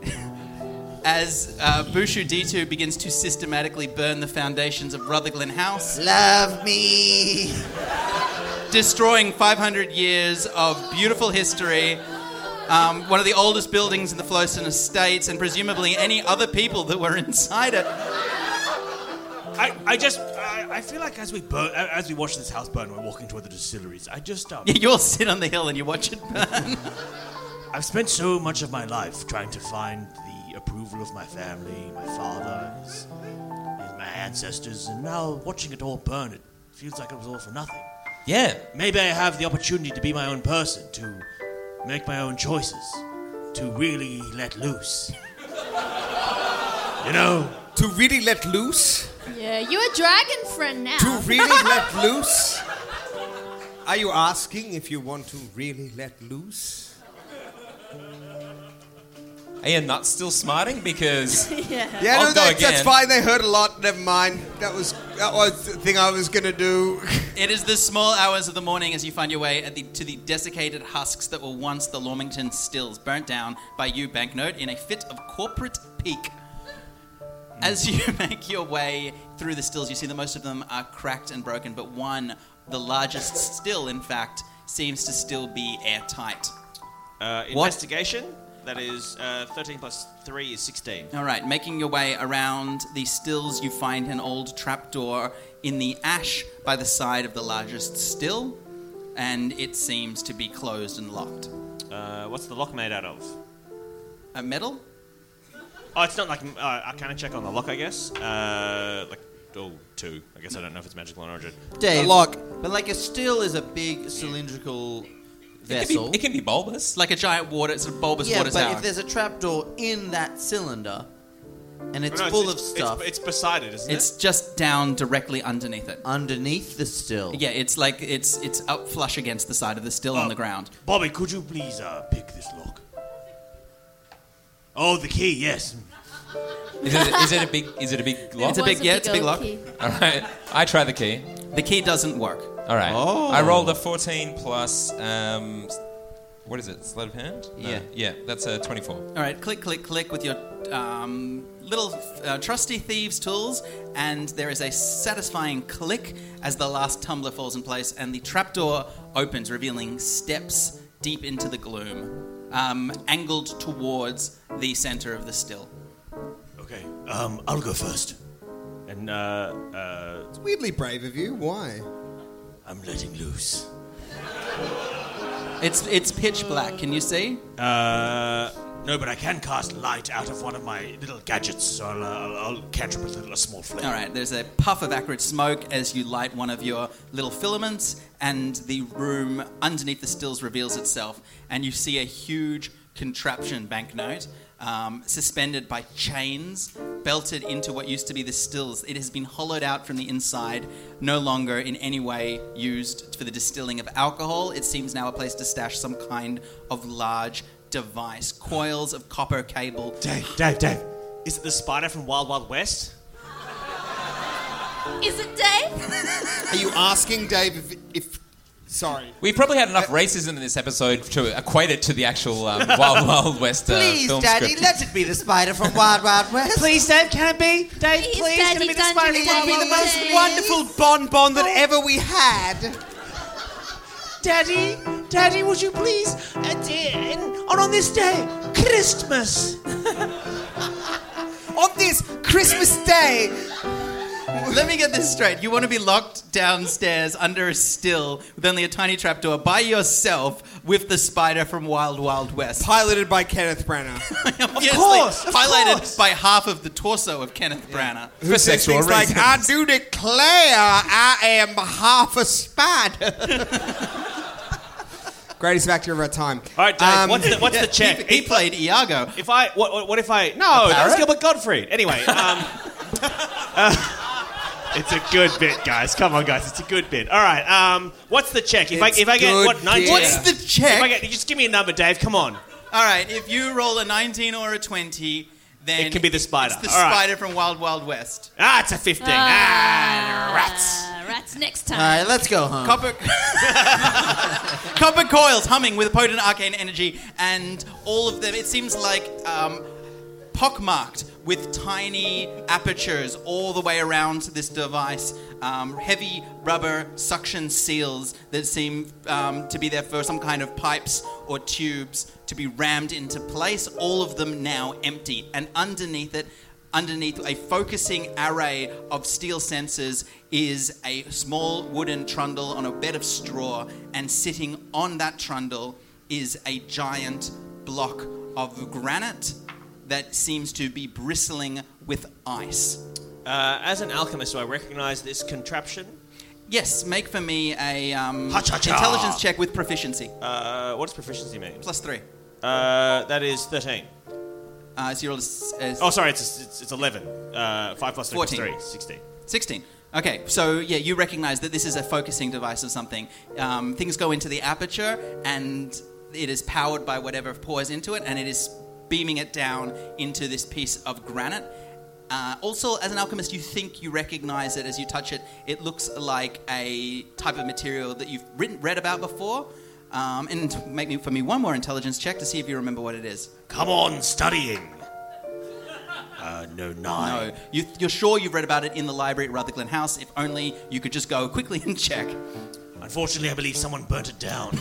as uh, Bushu D two begins to systematically burn the foundations of Rutherglen House. Love me. Destroying five hundred years of beautiful history. Um, one of the oldest buildings in the Flowson Estates, and presumably any other people that were inside it. I, I just, I, I feel like as we burn, as we watch this house burn, we're walking toward the distilleries. I just, um, Yeah, you all sit on the hill and you watch it burn. I've spent so much of my life trying to find the approval of my family, my father, his, his, my ancestors, and now watching it all burn, it feels like it was all for nothing. Yeah. Maybe I have the opportunity to be my own person, to make my own choices, to really let loose. You know? To really let loose? Yeah, you're a dragon friend now. To really let loose? Are you asking if you want to really let loose? Are your nuts still smarting? Because yeah, Yeah, I'll no, go that, again. that's fine. They hurt a lot. Never mind. That was that was the thing I was gonna do. It is the small hours of the morning as you find your way at the, to the desiccated husks that were once the Lormington Stills, burnt down by you, Banknote, in a fit of corporate pique. As you make your way through the stills, you see that most of them are cracked and broken, but one, the largest still, in fact, seems to still be airtight. Uh, What? investigation. That is uh, thirteen plus three is sixteen. All right, making your way around the stills, you find an old trapdoor in the ash by the side of the largest still, and it seems to be closed and locked. Uh, what's the lock made out of? A metal? Oh, it's not like uh, Arcana check on the lock, I guess. Uh, like oh, two. I guess I don't know if it's magical in origin. Dave, A lock. But like a still is a big cylindrical it can, vessel. be, it can be bulbous. Like a giant water, it's a bulbous yeah, water but tower. if there's a trapdoor in that cylinder and it's Oh, no, full it's, of stuff It's, it's beside it, isn't It's just down directly underneath it. underneath the still. Yeah, it's like it's it's up flush against the side of the still on Oh. the ground. Bobby, could you please uh, pick this lock? Oh, the key, yes. Is it, is it a big? Is it a big lock? It's a big, yeah, it's a big lock. All right, I try the key. The key doesn't work. All right, Oh. I rolled a fourteen plus. Um, what is it? Sleight of hand? No. Yeah. yeah, that's a twenty-four. All right, click, click, click with your um, little uh, trusty thieves' tools, and there is a satisfying click as the last tumbler falls in place, and the trapdoor opens, revealing steps deep into the gloom, um, angled towards the center of the still. Okay, um, I'll go first. And, uh, uh, It's weirdly brave of you. Why? I'm letting loose. It's it's pitch black. Can you see? Uh, no, but I can cast light out of one of my little gadgets, so I'll, uh, I'll, I'll cantrip with a, little, a small flame. All right, there's a puff of acrid smoke as you light one of your little filaments, and the room underneath the stills reveals itself, and you see a huge contraption Banknote um, suspended by chains, belted into what used to be the stills. It has been hollowed out from the inside, no longer in any way used for the distilling of alcohol. It seems now a place to stash some kind of large device. Coils of copper cable. Dave, Dave, Dave. Is it the spider from Wild Wild West? Is it Dave? Are you asking Dave if, if sorry. We probably had enough racism in this episode to equate it to the actual um, Wild Wild West uh, Please, film Daddy, script. let it be the spider from Wild Wild West. Please, Dave, can it be? Dave, Please, please, Daddy, can it be the Dungeon spider? Daddy, It would be the most Daddy. wonderful bonbon that ever we had. Daddy, Daddy, would you please, uh, d- and on, on this day, Christmas, on this Christmas day, Let me get this straight. You want to be locked downstairs under a still with only a tiny trapdoor by yourself with the spider from Wild Wild West. Piloted by Kenneth Branagh. Obviously, course, of highlighted course. by half of the torso of Kenneth Branagh. For sexual Things like, reasons. I do declare I am half a spider. Greatest actor of our time. All right, Dave. Um, what's the what's the check? He, he played Iago. If I what what, what if I no that was Gilbert Gottfried. Anyway, um, uh, it's a good bit, guys. Come on, guys, it's a good bit. All right, um, what's the check? If It's I if I get good what nineteen? bit. What's the check? If I get, just give me a number, Dave. Come on. All right, if you roll a nineteen or a twenty, then... It can be the spider. It's the All right. spider from Wild Wild West. Ah, it's a fifteen. Ah, rats. Uh, rats next time. All right, let's go home. Copper... Copper coils humming with potent arcane energy, and all of them, it seems like um, pockmarked with tiny apertures all the way around this device. Um, heavy rubber suction seals that seem um, to be there for some kind of pipes or tubes to be rammed into place, all of them now empty. And underneath it, underneath a focusing array of steel sensors, is a small wooden trundle on a bed of straw, and sitting on that trundle is a giant block of granite that seems to be bristling with ice. Uh, as an alchemist, do I recognize this contraption? Yes, make for me a um, Ha-cha-cha. intelligence check with proficiency. Uh, what does proficiency mean? Plus three. Uh, that is thirteen. Uh, so you're as, as Oh, sorry, it's it's, it's eleven. Uh, five plus three plus fourteen. three, sixteen. sixteen. Okay, so yeah, you recognize that this is a focusing device of something. Um, things go into the aperture, and it is powered by whatever pours into it, and it is beaming it down into this piece of granite. Uh, also, as an alchemist, you think you recognize it as you touch it. It looks like a type of material that you've written, read about before. Um, and make me, for me one more intelligence check to see if you remember what it is. Come on, studying. Uh, no, nine. No, you, you're sure you've read about it in the library at Rutherglen House. If only you could just go quickly and check. Unfortunately, I believe someone burnt it down.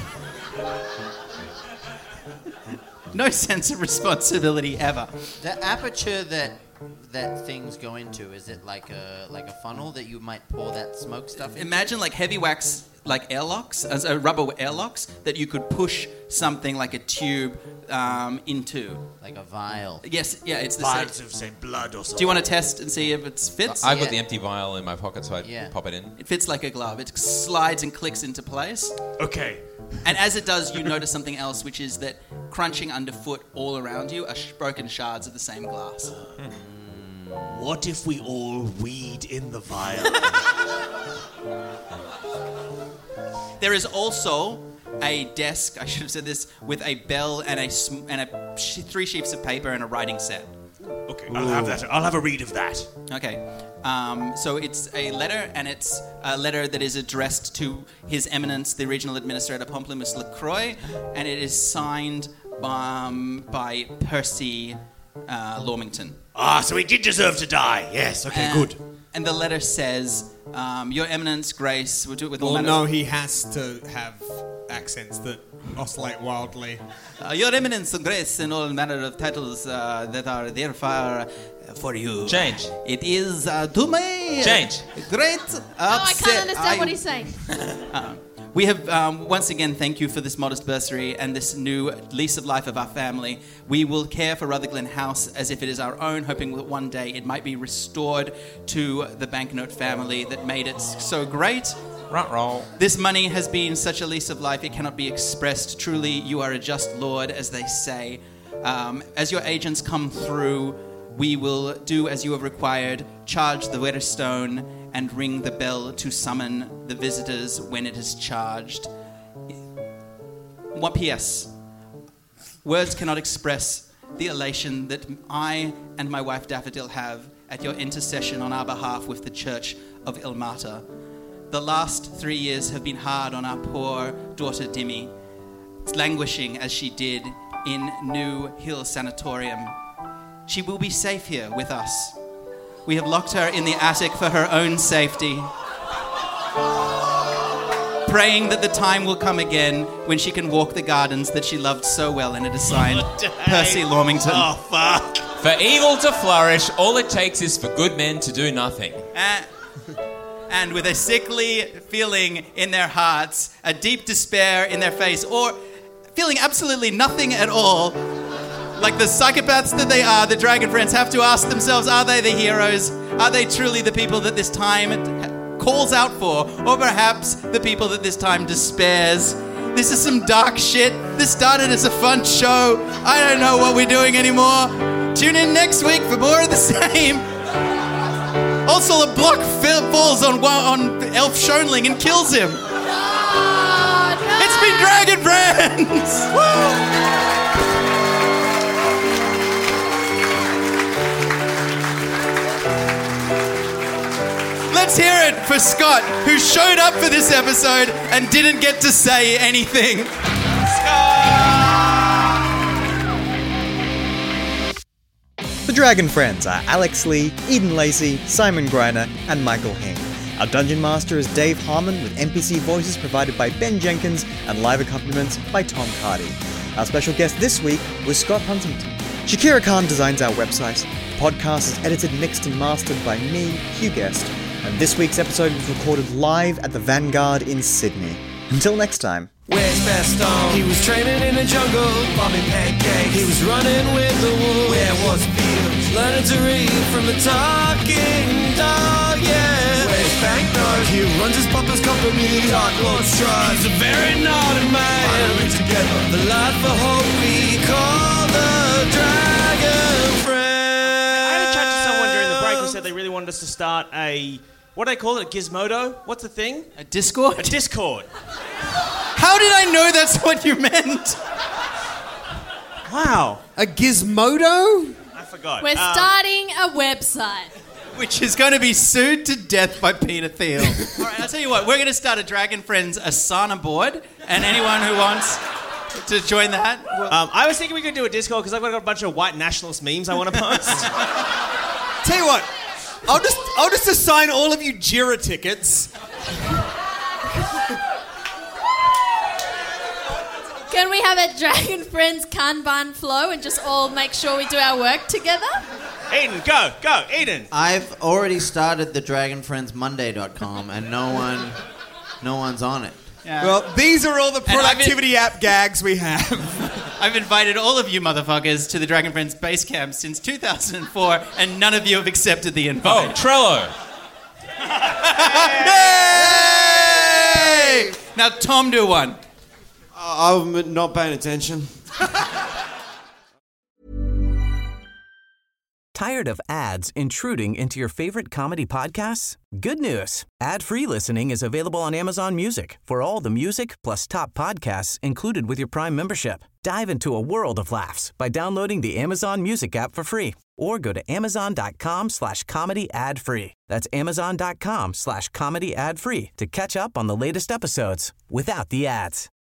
No sense of responsibility ever. The aperture that that things go into, is it like a like a funnel that you might pour that smoke stuff in? Imagine like heavy wax, like airlocks, as a rubber airlocks that you could push something like a tube um, into. Like a vial. Yes, yeah, it's the Vials same. of, say, blood or something. Do you want to test and see if it fits? I've got Yeah. the empty vial in my pocket, so I Yeah. pop it in. It fits like a glove. It slides and clicks into place. Okay. And as it does, you notice something else, which is that crunching underfoot all around you are sh- broken shards of the same glass. What if we all weed in the vial? There is also a desk, I should have said this, with a bell and a sm- and a sh- three sheets of paper and a writing set. Okay, I'll have that. I'll have a read of that. Okay. Um, so it's a letter, and it's a letter that is addressed to His Eminence, the Regional Administrator Pomplamoose LaCroix, and it is signed um, by Percy uh, Lormington. Ah, so he did deserve to die. Yes. Okay. And- good. And the letter says, um, Your Eminence, Grace, we'll do it with all Well, manners- no, he has to have accents that oscillate wildly. Uh, Your Eminence, Grace, and all manner of titles uh, that are therefore for you. Change. It is uh, to me Change. great Oh, I upset. can't understand I- what he's saying. Uh, we have, um, once again, thank you for this modest bursary and this new lease of life of our family. We will care for Rutherglen House as if it is our own, hoping that one day it might be restored to the banknote family that made it so great. Right roll. This money has been such a lease of life, it cannot be expressed. Truly, you are a just Lord, as they say. Um, as your agents come through, we will do as you have required, charge the Wetterstone and ring the bell to summon the visitors when it is charged. What P S Words cannot express the elation that I and my wife Daffodil have at your intercession on our behalf with the Church of Ilmata. The last three years have been hard on our poor daughter Dimmy, languishing as she did in New Hill Sanatorium. She will be safe here with us. We have locked her in the attic for her own safety, praying that the time will come again when she can walk the gardens that she loved so well, and it is signed Percy Lormington. Oh fuck! For evil to flourish, all it takes is for good men to do nothing. Uh, and with a sickly feeling in their hearts, a deep despair in their face, or feeling absolutely nothing at all, like the psychopaths that they are, the Dragon Friends have to ask themselves, are they the heroes? Are they truly the people that this time calls out for? Or perhaps the people that this time despairs? This is some dark shit. This started as a fun show. I don't know what we're doing anymore. Tune in next week for more of the same. Also, a block falls on on Elf Schoenling and kills him. Oh, no. It's been Dragon Friends! Woo! Let's hear it for Scott, who showed up for this episode and didn't get to say anything. The Dragon Friends are Alex Lee, Eden Lacey, Simon Greiner, and Michael Hing. Our Dungeon Master is Dave Harmon, with N P C voices provided by Ben Jenkins and live accompaniments by Tom Cardy. Our special guest this week was Scott Huntington. Shakira Khan designs our website. The podcast is edited, mixed, and mastered by me, Hugh Guest. And this week's episode was recorded live at the Vanguard in Sydney. Until next time. Where's Baston? He was training in the jungle, bombing pancakes. He was running with the wolves. Where was Fields? Learning to read from the talking dog, yeah. Where's Banknote? He runs his papa's company, Dark Lord Strahd. He's a very naughty man. Finally together, the light for hope we call the Dragon Friends. I had a chat to someone during the break who said they really wanted us to start a, what do they call it, a gizmodo? What's the thing? A Discord? A Discord. How did I know that's what you meant? Wow. A gizmodo? I forgot. We're Um, starting a website. Which is going to be sued to death by Peter Thiel. All right, I'll tell you what. We're going to start a Dragon Friends Asana board, and anyone who wants to join that. Will... Um, I was thinking we could do a Discord because I've got a bunch of white nationalist memes I want to post. Tell you what, I'll just I'll just assign all of you Jira tickets. Can we have a Dragon Friends Kanban flow and just all make sure we do our work together? Eden, go, go, Eden. I've already started the dragon friends monday dot com and no one, no one's on it. Yeah. Well, these are all the And I've productivity app gags we have. I've invited all of you motherfuckers to the Dragon Friends base camp since two thousand four, and none of you have accepted the invite. Oh, Trello. Hey! Now, Tom, do one. I'm not paying attention. Tired of ads intruding into your favorite comedy podcasts? Good news. Ad-free listening is available on Amazon Music for all the music plus top podcasts included with your Prime membership. Dive into a world of laughs by downloading the Amazon Music app for free or go to amazon.com slash comedy ad free. That's amazon.com slash comedy ad free to catch up on the latest episodes without the ads.